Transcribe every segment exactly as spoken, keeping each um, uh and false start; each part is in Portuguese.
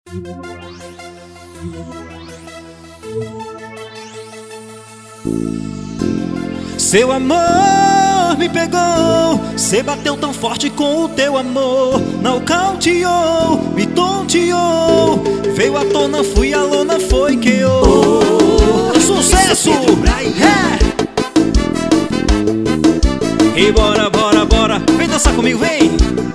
Seu amor me pegou, cê bateu tão forte com o teu amor, nocauteou, me tonteou, veio à tona, fui à lona, foi que eu oh, sucesso! É. E bora, bora, bora, vem dançar comigo, vem!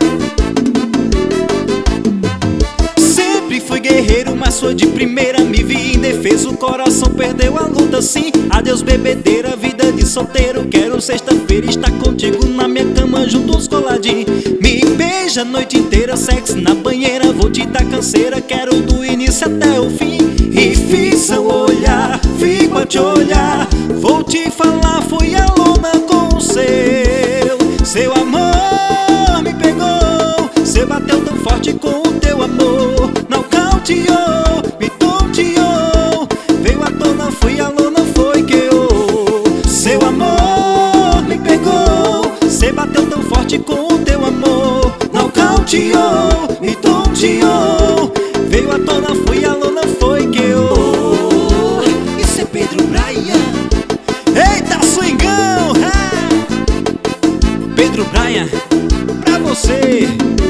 Sempre fui guerreiro, mas foi de primeira, me vi indefeso, o coração perdeu a luta sim. Adeus bebedeira, vida de solteiro, quero sexta-feira estar contigo na minha cama, juntos coladinho. Me beija a noite inteira, sexo na banheira, vou te dar canseira, quero do início até o fim. E fixa o olhar, fico a te olhar, vou te falar, fui a lona com o seu. Seu amor me pegou, cê bateu tão forte com o teu amor, nocauteou, me tonteou, veio à tona, fui a lona, foi que eu. Seu amor me pegou, cê bateu tão forte com o teu amor, nocauteou, me tonteou, veio à tona, fui a lona, foi que eu. Isso é Pedro Brian. Eita, swingão! É. Pedro Brian, pra você.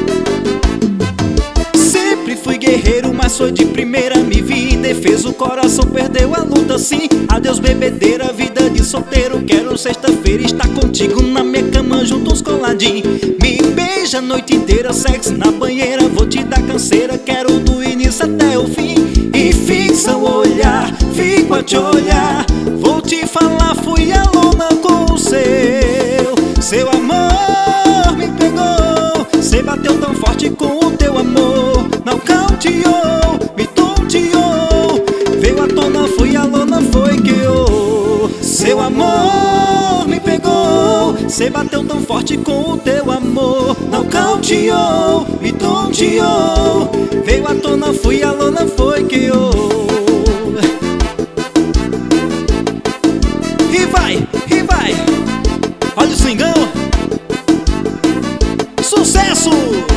Sempre fui guerreiro, mas foi de primeira, me vi indefeso, o coração perdeu a luta sim. Adeus bebedeira, vida de solteiro, quero sexta-feira estar contigo na minha cama, juntos coladinho. Me beija a noite inteira, sexo na banheira, vou te dar canseira, quero do início até o fim. E fixa o olhar, fico a te olhar, vou te falar, fui a lona com o seu. Seu amor me pegou, cê bateu tão forte com o teu amor, nocauteou, me tonteou, veio à tona, fui a lona, foi que eu. Seu amor me pegou, cê bateu tão forte com o teu amor, nocauteou, me tonteou, veio à tona, fui a lona, foi que eu. E vai, e vai, olha o swingão, sucesso!